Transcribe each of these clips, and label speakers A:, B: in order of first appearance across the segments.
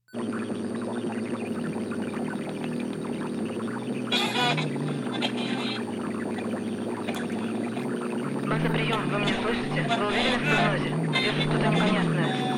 A: База, прием, вы меня слышите? Вы уверены в прогнозе? Вижу, что там конец знает.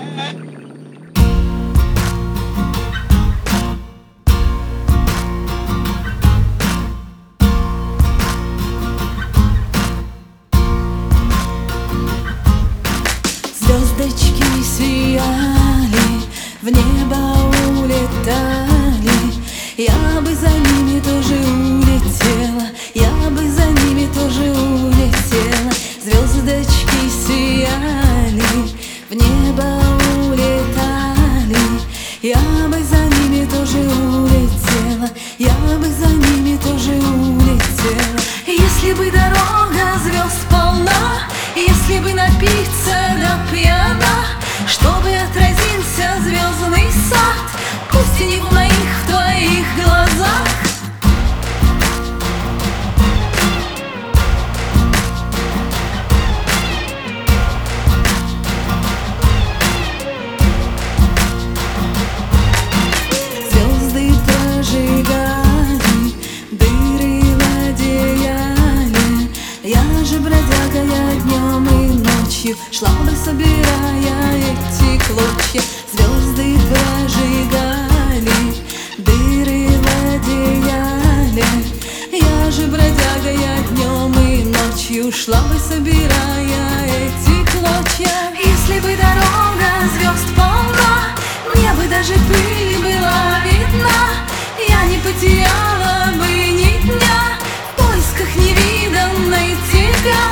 B: Звездочки сияли, в небо улетали. Я бы за ними тоже улетела, я бы за ними тоже улетела. Звездочки сияли, в небо улетали. Я бы за ними тоже улетела, я бы за ними тоже улетела. Если бы дорога звезд полна, если бы напиться до пьяна, чтобы отразился звездный сад, пусть и не в моих, в твоих глазах. Звезды прожигали, дыры в одеяле. Я же бродяга, я днем и ночью шла бы, собирая эти клочья. Звезды прожигали, дыры в одеяле. Я же бродяга, я днем и ночью шла бы, собирая эти клочья. Если бы дорога звезд полна, мне бы даже пыль была видна. Я не потеряла бы ни дня в поисках невиданной тебя.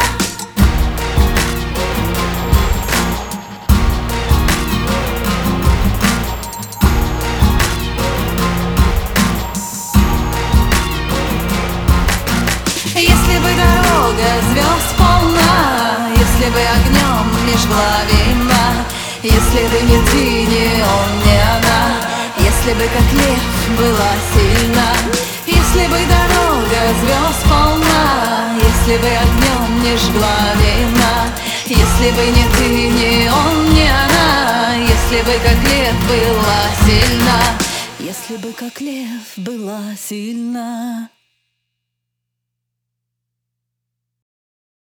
B: Если бы дорога звезд полна, если бы огнем не жгла вина, если бы не ты, не он, не она, если бы как лев была сильна. Если бы дорога звезд полна, если бы огнем не жгла вина, если бы не ты, не он, не она, если бы как лев была сильна, если бы как лев была сильна.